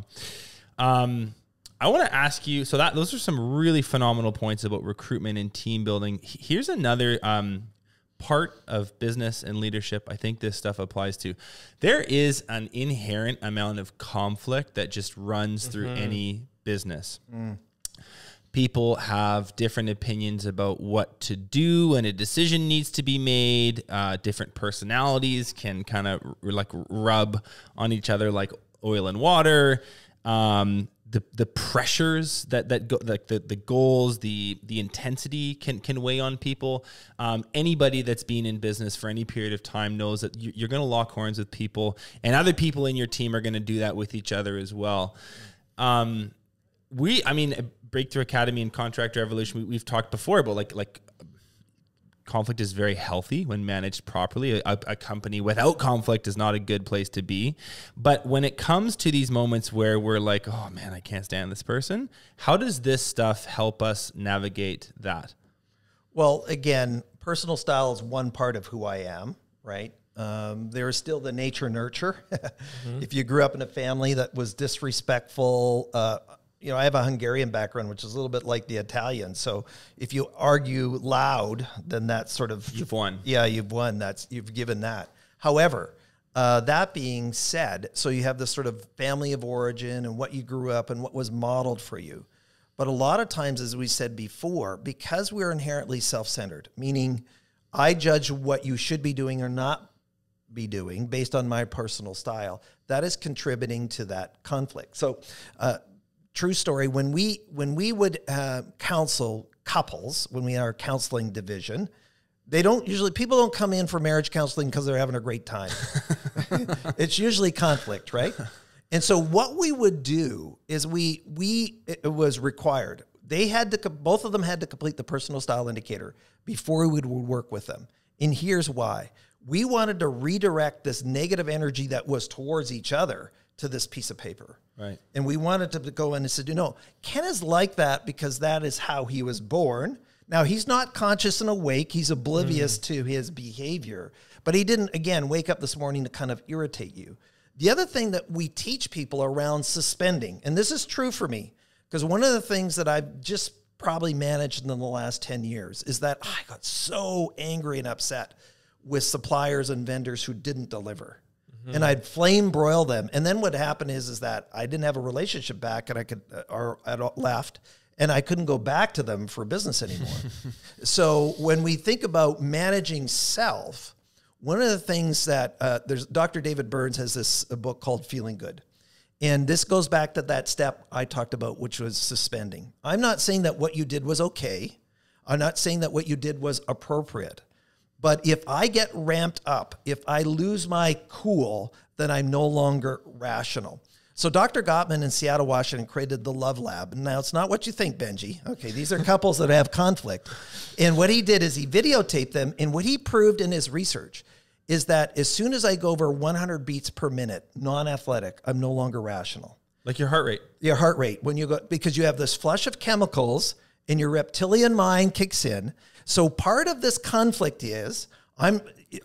I want to ask you, so those are some really phenomenal points about recruitment and team building. Here's another part of business and leadership I think this stuff applies to. There is an inherent amount of conflict that just runs through any business. People have different opinions about what to do and a decision needs to be made. Different personalities can kind of like rub on each other like oil and water. the pressures that go, like the goals, the intensity can weigh on people. Anybody that's been in business for any period of time knows that you're going to lock horns with people, and other people in your team are going to do that with each other as well. Breakthrough Academy and Contractor Evolution, we've talked before about like conflict is very healthy when managed properly. A company without conflict is not a good place to be. But when it comes to these moments where we're like, oh man, I can't stand this person, how does this stuff help us navigate that? Well, again, personal style is one part of who I am, right? There's still the nature nurture. If you grew up in a family that was disrespectful, I have a Hungarian background, which is a little bit like the Italian. So if you argue loud, then that's sort of... You've won. Yeah, you've won. You've given that. However, that being said, so you have this sort of family of origin and what you grew up and what was modeled for you. But a lot of times, as we said before, because we're inherently self-centered, meaning I judge what you should be doing or not be doing based on my personal style, that is contributing to that conflict. So, true story, when we would counsel couples, when we are counseling division, people don't come in for marriage counseling because they're having a great time. It's usually conflict, right? And so what we would do is it was required. Both of them had to complete the personal style indicator before we would work with them. And here's why. We wanted to redirect this negative energy that was towards each other to this piece of paper. Right. And we wanted to go in and say, Ken is like that because that is how he was born. Now, he's not conscious and awake. He's oblivious to his behavior. But he didn't, again, wake up this morning to kind of irritate you. The other thing that we teach people around suspending, and this is true for me, because one of the things that I've just probably managed in the last 10 years is that I got so angry and upset with suppliers and vendors who didn't deliver. And I'd flame broil them. And then what happened is that I didn't have a relationship back and I left and I couldn't go back to them for business anymore. So when we think about managing self, one of the things that Dr. David Burns has a book called Feeling Good. And this goes back to that step I talked about, which was suspending. I'm not saying that what you did was okay. I'm not saying that what you did was appropriate. But if I get ramped up, if I lose my cool, then I'm no longer rational. So Dr. Gottman in Seattle, Washington created the Love Lab. Now, it's not what you think, Benji. Okay, these are couples that have conflict. And what he did is he videotaped them. And what he proved in his research is that as soon as I go over 100 beats per minute, non-athletic, I'm no longer rational. Like your heart rate. Your heart rate. Because you have this flush of chemicals and your reptilian mind kicks in. So part of this conflict is, I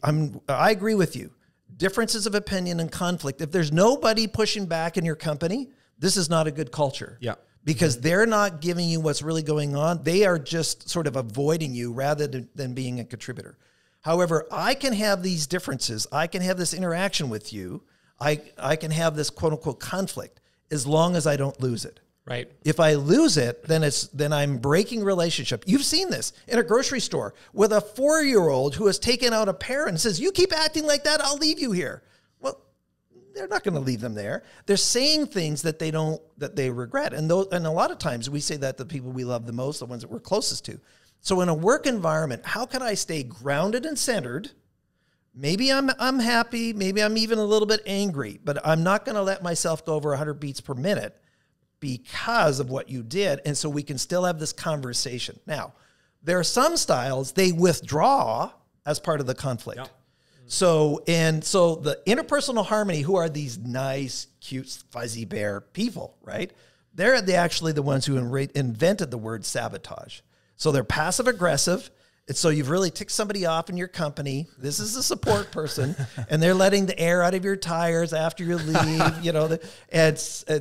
agree with you, differences of opinion and conflict. If there's nobody pushing back in your company, this is not a good culture. Yeah. Because they're not giving you what's really going on. They are just sort of avoiding you rather than being a contributor. However, I can have these differences. I can have this interaction with you. I can have this quote unquote conflict as long as I don't lose it. Right. If I lose it, then I'm breaking relationship. You've seen this in a grocery store with a 4-year-old who has taken out a parent and says, "You keep acting like that, I'll leave you here." Well, they're not going to leave them there. They're saying things that they regret. And a lot of times we say that the people we love the most, the ones that we're closest to. So in a work environment, how can I stay grounded and centered? Maybe I'm happy, maybe I'm even a little bit angry, but I'm not going to let myself go over 100 beats per minute because of what you did. And so we can still have this conversation. Now, there are some styles, they withdraw as part of the conflict. Yep. So the interpersonal harmony, who are these nice, cute, fuzzy bear people, right? They're actually the ones who invented the word sabotage. So they're passive aggressive. And so you've really ticked somebody off in your company. This is a support person, and they're letting the air out of your tires after you leave. And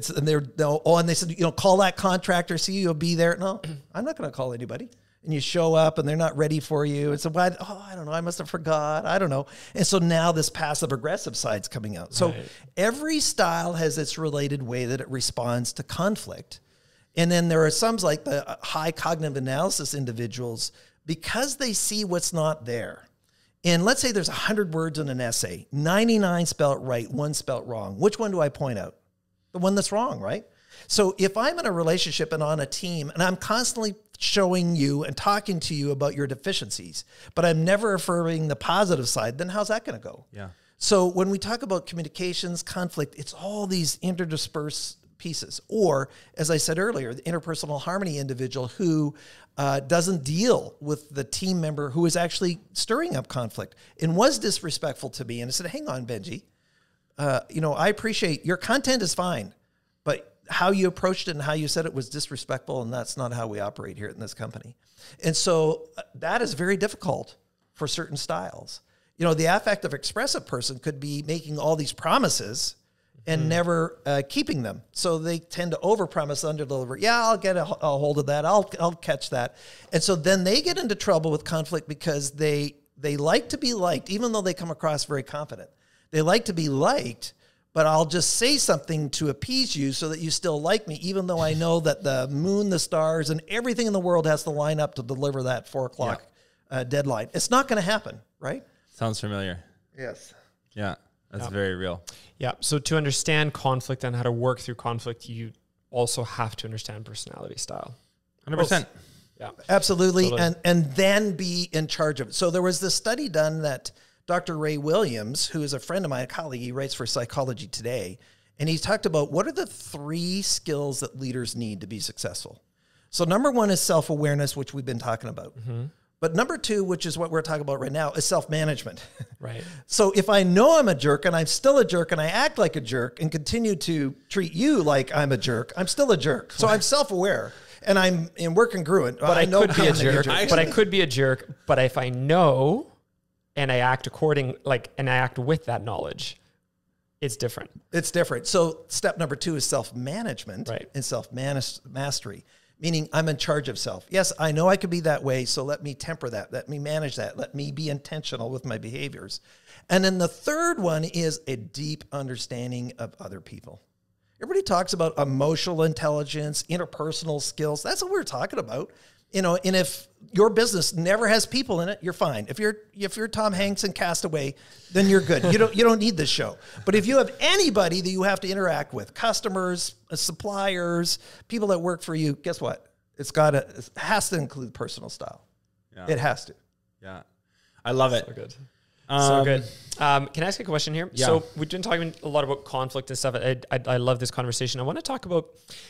they said, call that contractor, see you'll be there. No, I'm not going to call anybody. And you show up, and they're not ready for you. And so, I don't know, I must have forgot. I don't know. And so now this passive aggressive side's coming out. So every style has its related way that it responds to conflict. And then there are some like the high cognitive analysis individuals, because they see what's not there. And let's say there's 100 words in an essay, 99 spelled right, 1 spelled wrong. Which one do I point out? The one that's wrong, right? So if I'm in a relationship and on a team and I'm constantly showing you and talking to you about your deficiencies, but I'm never affirming the positive side, then how's that going to go? Yeah. So when we talk about communications, conflict, it's all these interdispersed pieces. Or, as I said earlier, the interpersonal harmony individual who doesn't deal with the team member who is actually stirring up conflict and was disrespectful to me. And I said, hang on, Benji, I appreciate your content is fine, but how you approached it and how you said it was disrespectful, and that's not how we operate here in this company. And so that is very difficult for certain styles. The affective expressive person could be making all these promises and never keeping them. So they tend to overpromise, underdeliver. Yeah, I'll get a hold of that. I'll catch that. And so then they get into trouble with conflict because they like to be liked, even though they come across very confident. They like to be liked, but I'll just say something to appease you so that you still like me, even though I know that the moon, the stars, and everything in the world has to line up to deliver that 4 o'clock deadline. It's not going to happen, right? Sounds familiar. Yes. Yeah, that's very real. Yeah. So to understand conflict and how to work through conflict, you also have to understand personality style. 100%. Yeah. Absolutely. Totally. And then be in charge of it. So there was this study done that Dr. Ray Williams, who is a friend of mine, a colleague, he writes for Psychology Today, and he talked about what are the 3 skills that leaders need to be successful. So number 1 is self-awareness, which we've been talking about. Mm-hmm. But number 2, which is what we're talking about right now, is self-management. Right. So if I know I'm a jerk and I'm still a jerk and I act like a jerk and continue to treat you like I'm a jerk, I'm still a jerk. So I'm self-aware and we're congruent. But I could be a jerk. But I could be a jerk. But if I know and I act and I act with that knowledge, it's different. It's different. So step number 2 is self-management and self-mastery. Meaning I'm in charge of self. Yes, I know I could be that way, so let me temper that. Let me manage that. Let me be intentional with my behaviors. And then the third one is a deep understanding of other people. Everybody talks about emotional intelligence, interpersonal skills. That's what we're talking about. And if your business never has people in it, you're fine. If you're Tom Hanks in Castaway, then you're good. You don't need this show. But if you have anybody that you have to interact with, customers, suppliers, people that work for you, guess what? It has to include personal style. Yeah. It has to. Yeah. I love it. So good. So good. Can I ask a question here? Yeah. So we've been talking a lot about conflict and stuff. I love this conversation. I want to talk about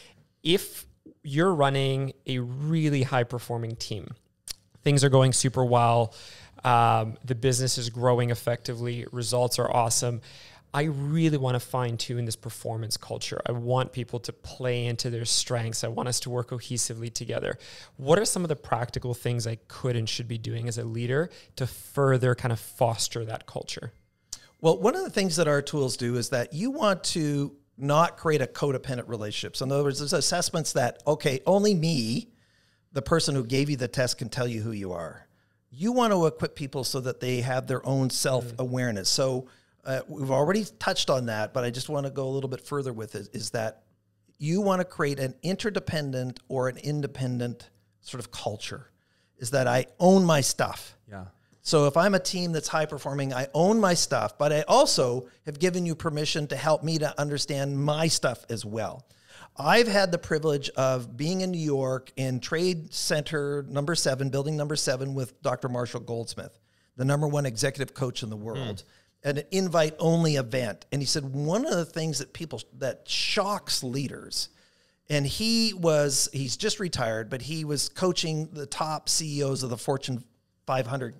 if you're running a really high-performing team. Things are going super well. The business is growing effectively. Results are awesome. I really want to fine-tune this performance culture. I want people to play into their strengths. I want us to work cohesively together. What are some of the practical things I could and should be doing as a leader to further kind of foster that culture? Well, one of the things that our tools do is that you want to not create a codependent relationship. So in other words, there's assessments that, okay, only me, the person who gave you the test, can tell you who you are. You want to equip people so that they have their own self-awareness. So we've already touched on that, but I just want to go a little bit further with it, is that you want to create an interdependent or an independent sort of culture, is that I own my stuff. Yeah. So if I'm a team that's high performing, I own my stuff, but I also have given you permission to help me to understand my stuff as well. I've had the privilege of being in New York in Trade Center number 7, building number 7, with Dr. Marshall Goldsmith, the #1 executive coach in the world, at an invite-only event. And he said one of the things that shocks leaders, and he's just retired, but he was coaching the top CEOs of the Fortune 500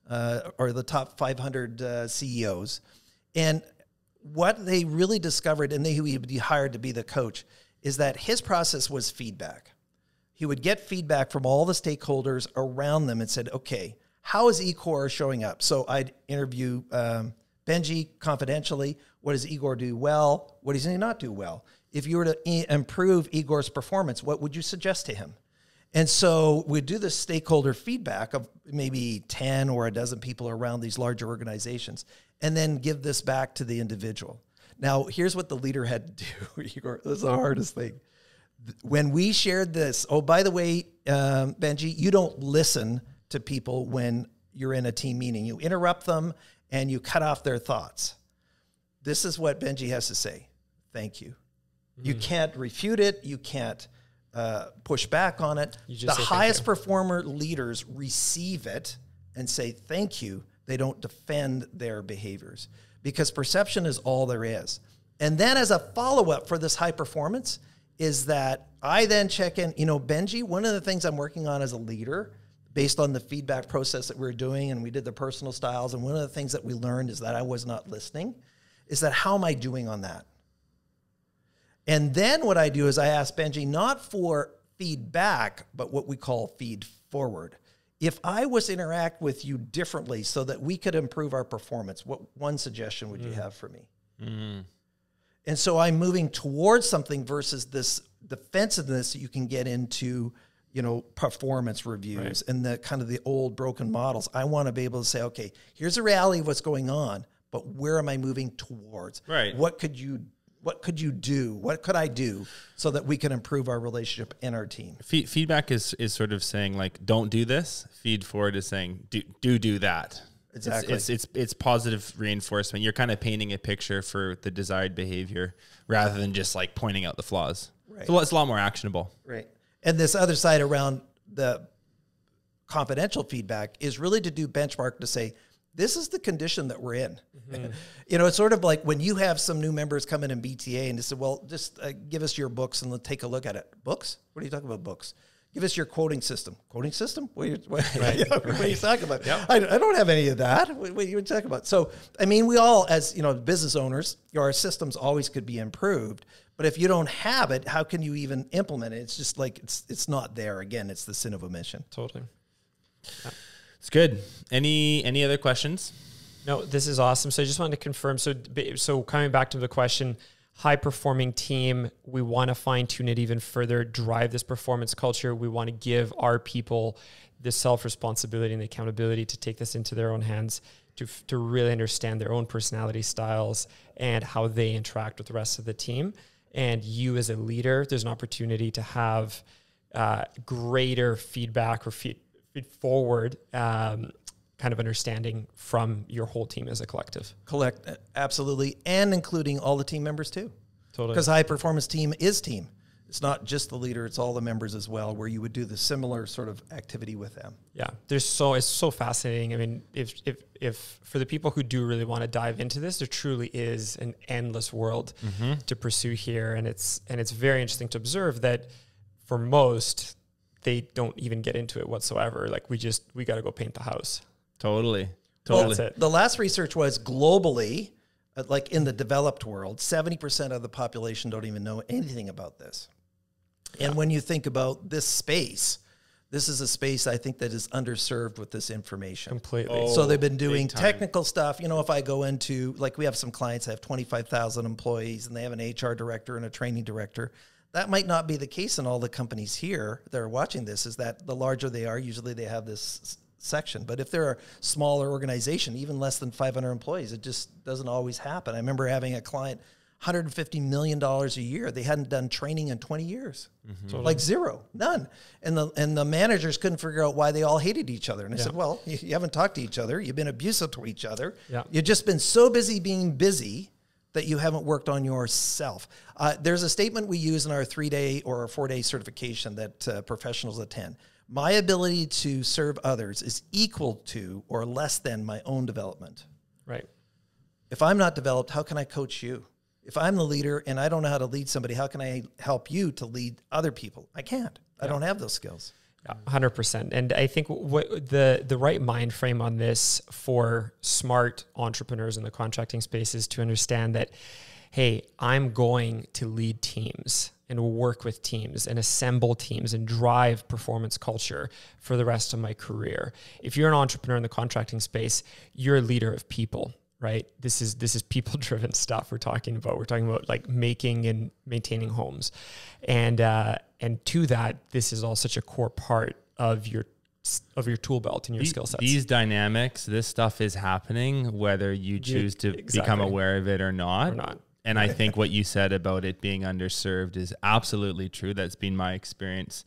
or the top 500 CEOs. And what they really discovered, and he would be hired to be the coach, is that his process was feedback. He would get feedback from all the stakeholders around them and said, okay, how is Igor showing up? So I'd interview Benji confidentially. What does Igor do well? What does he not do well? If you were to improve Igor's performance, what would you suggest to him? And so we do this stakeholder feedback of maybe 10 or a dozen people around these larger organizations, and then give this back to the individual. Now, here's what the leader had to do. Igor, this is the hardest thing. When we shared this, oh, by the way, Benji, you don't listen to people when you're in a team meeting. You interrupt them and you cut off their thoughts. This is what Benji has to say. Thank you. You can't refute it. You can't push back on it. The say highest performer leaders receive it and say thank you. They don't defend their behaviors because perception is all there is. And then as a follow-up for this high performance is that I then check in, Benji, one of the things I'm working on as a leader based on the feedback process that we're doing, and we did the personal styles, and one of the things that we learned is that I was not listening, is that how am I doing on that? And then what I do is I ask Benji not for feedback, but what we call feed forward. If I was to interact with you differently so that we could improve our performance, what one suggestion would you have for me? And so I'm moving towards something versus this defensiveness that you can get into, performance reviews and the kind of the old broken models. I want to be able to say, okay, here's the reality of what's going on, but where am I moving towards? Right. What could you do? What could I do so that we can improve our relationship and our team? Feedback is sort of saying like, don't do this. Feed forward is saying, do that. Exactly. It's positive reinforcement. You're kind of painting a picture for the desired behavior rather than just like pointing out the flaws. Right. So it's a lot more actionable. Right. And this other side around the confidential feedback is really to do benchmark to say, this is the condition that we're in. It's sort of like when you have some new members come in BTA and they say, well, just give us your books and let's take a look at it. Books? What are you talking about books? Give us your quoting system. Quoting system? What are you talking about? Yep. I don't have any of that. What are you talking about? So, we all, as business owners, our systems always could be improved. But if you don't have it, how can you even implement it? It's just like it's not there. Again, it's the sin of omission. Totally. Yeah. It's good. Any other questions? No, this is awesome. So I just wanted to confirm. So coming back to the question, high performing team, we want to fine tune it even further, drive this performance culture. We want to give our people the self-responsibility and the accountability to take this into their own hands, to really understand their own personality styles and how they interact with the rest of the team. And you as a leader, there's an opportunity to have greater feedback or feed forward kind of understanding from your whole team as a collective. Absolutely. And including all the team members too. Totally. Because high performance team is team. It's not just the leader, it's all the members as well, where you would do the similar sort of activity with them. Yeah. It's so fascinating. If for the people who do really want to dive into this, there truly is an endless world to pursue here. And it's very interesting to observe that for most, they don't even get into it whatsoever. Like we got to go paint the house. Totally. Well, the last research was globally, like in the developed world, 70% of the population don't even know anything about this. And when you think about this space, this is a space I think that is underserved with this information. Completely. So they've been doing technical stuff. If I go into, like we have some clients that have 25,000 employees and they have an HR director and a training director. That might not be the case in all the companies here that are watching this, is that the larger they are, usually they have this section. But if they're a smaller organization, even less than 500 employees, it just doesn't always happen. I remember having a client, $150 million a year. They hadn't done training in 20 years. Totally. Like zero, none. And the managers couldn't figure out why they all hated each other. And I said, well, you haven't talked to each other. You've been abusive to each other. Yeah. You've just been so busy being busy that you haven't worked on yourself. There's a statement we use in our 3-day or 4-day certification that professionals attend. My ability to serve others is equal to or less than my own development. Right. If I'm not developed, how can I coach you? If I'm the leader and I don't know how to lead somebody, how can I help you to lead other people? I can't. I don't have those skills. 100%. And I think what the right mind frame on this for smart entrepreneurs in the contracting space is to understand that, hey, I'm going to lead teams and work with teams and assemble teams and drive performance culture for the rest of my career. If you're an entrepreneur in the contracting space, you're a leader of people, right? This is people-driven stuff we're talking about. We're talking about like making and maintaining homes. And to that, this is all such a core part of your tool belt and your skill sets. These dynamics, this stuff is happening whether you choose to become aware of it or not. And I think what you said about it being underserved is absolutely true. That's been my experience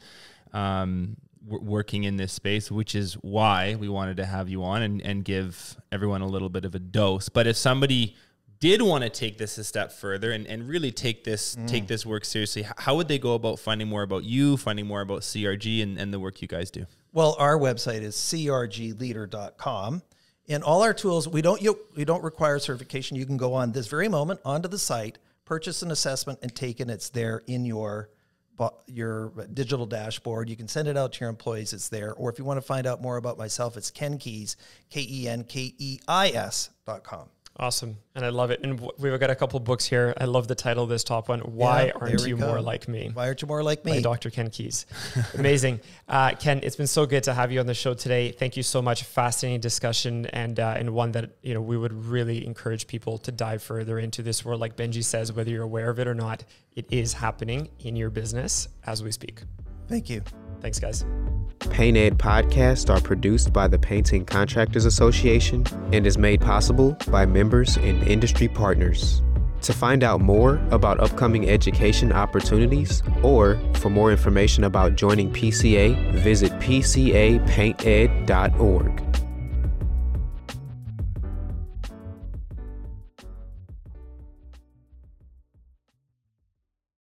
working in this space, which is why we wanted to have you on and give everyone a little bit of a dose. But if somebody did want to take this a step further and really take this work seriously, how would they go about finding more about you, finding more about CRG and the work you guys do? Well, our website is crgleader.com. And all our tools, we don't require certification. You can go on this very moment onto the site, purchase an assessment, and take it. It's there in your digital dashboard. You can send it out to your employees. It's there. Or if you want to find out more about myself, it's Ken Keys, KENKEIS.com. Awesome. And I love it. And we've got a couple of books here. I love the title of this top one. Why aren't you more like me? Why aren't you more like me? By Dr. Ken Keys. Amazing. Ken, it's been so good to have you on the show today. Thank you so much. Fascinating discussion and one that, we would really encourage people to dive further into this world. Like Benji says, whether you're aware of it or not, it is happening in your business as we speak. Thank you. Thanks, guys. Paint Ed podcasts are produced by the Painting Contractors Association and is made possible by members and industry partners. To find out more about upcoming education opportunities or for more information about joining PCA, visit pcapainted.org.